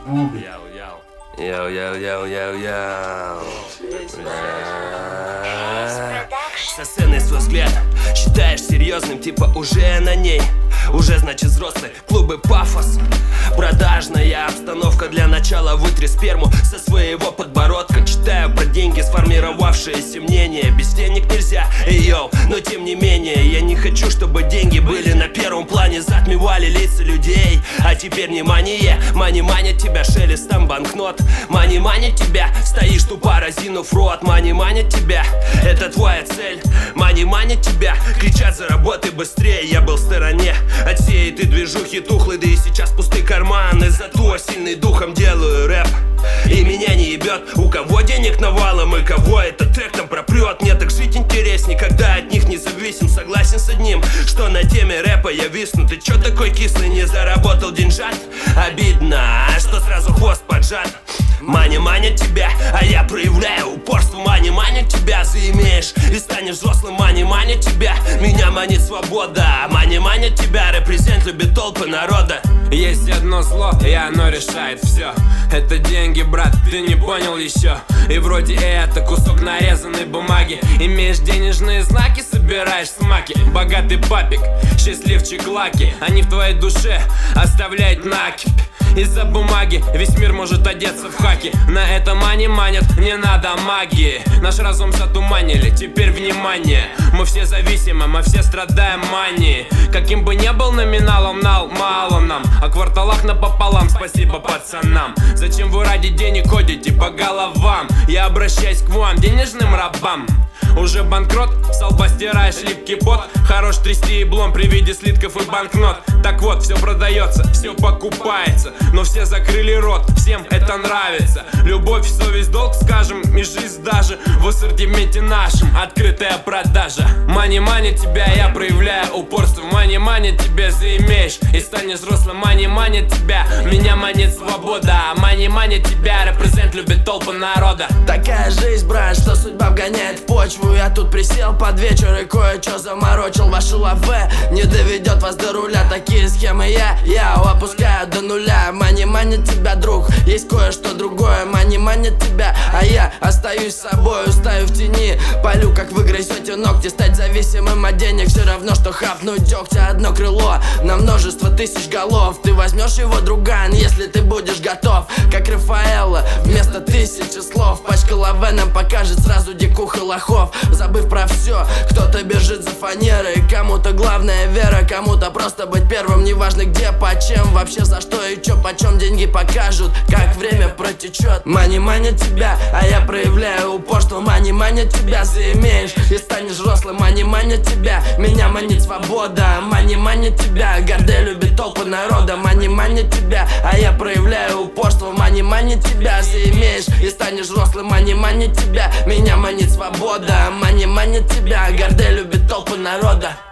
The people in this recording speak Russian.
Со сцены свой взгляд считаешь серьезным, типа уже на ней. Уже значит взрослый, клубы пафос. Продажная обстановка, для начала вытри сперму со своего подбородка. Читаю про деньги, сформировавшиеся мнения. Без денег нельзя, йоу, но тем не менее я не хочу, чтобы деньги были на первом плане. Затмевали лица людей, а теперь внимание. Мани манит тебя шелестом банкнот. Мани манит тебя, стоишь тупо разинув рот. Мани манит тебя, это твоя цель. Мани манит тебя, кричат заработай быстрее. Я был в стороне от всей этой движухи тухлой, да и сейчас пустые карманы. Зато сильный духом делаю рэп, и меня не ебет, у кого денег навалом и кого этот трек там пропрет. Мне так жить интереснее, когда от них не зависим. Согласен с одним, что на теме рэпа я висну. Ты чё такой кислый, не заработал деньжат? Обидно, что сразу хвост поджат. Мани манит тебя, а я проявляю упорство. Мани манит тебя, заимеешь и станешь взрослым. Мани манит тебя, меня манит свобода. Мани манит тебя, репрезент любит толпы народа. Есть одно зло, и оно решает все. Это деньги, брат, ты не понял еще. И вроде это кусок нарезанной бумаги. Имеешь денежные знаки, собираешь смаки. Богатый папик, счастливчик лаки. Они в твоей душе оставляют накипь. Из-за бумаги весь мир может одеться в хаки. На это мани манят, не надо магии. Наш разум затуманили, теперь внимание. Мы все зависимы, мы все страдаем манией. Каким бы ни был номиналом, мало нам. О кварталах напополам, спасибо пацанам. Зачем вы ради денег ходите по головам? Я обращаюсь к вам, денежным рабам. Уже банкрот, с лба стираешь липкий пот. Хорош трясти еблом при виде слитков и банкнот. Так вот, все продается, все покупается. Но все закрыли рот, всем это нравится. Любовь, совесть, долг, скажем, и жизнь даже в ассортименте нашем. Открытая продажа. Мани манит тебя, я проявляю упорство. Мани манит тебя, заимеешь и станешь взрослым. Мани манит тебя, меня манит свобода. Мани манит тебя, репрезент любит толпы народа. Такая жизнь, брат, что судьба вгоняет в почву. Я тут присел под вечер и кое-что заморочил. Ваше лаве не доведет вас до руля. Такие схемы я опускаю до нуля. Мани манит тебя, друг, есть кое-что другое. Мани манит тебя, а я остаюсь собой. Стою в тени, палю, как вы грызете ногти. Стать зависимым от денег все равно, что хапнуть дегтя. Одно крыло на множество тысяч голов. Ты возьмешь его, друган, если ты будешь готов. Как Рафаэлло, вместо тысячи слов. Пачка лаве нам покажет сразу дикух и лохов. Забыв про все, кто-то бежит за фанерой. Кому-то главная вера, кому-то просто быть первым. Неважно где, почем, вообще за что и чё, почем деньги покажут, как время протечет. Мани манит тебя, а я проявляю упорство. Мани манит тебя, заимеешь и станешь взрослым. Мани манит тебя, меня манит свобода. Мани манит тебя, гордей любит толпы народа. Мани манит тебя, а я проявляю упорство. Мани манит тебя, заимеешь и станешь взрослым. Мани манит тебя, меня манит свобода. Мани манит тебя, гордей любит толпы народа.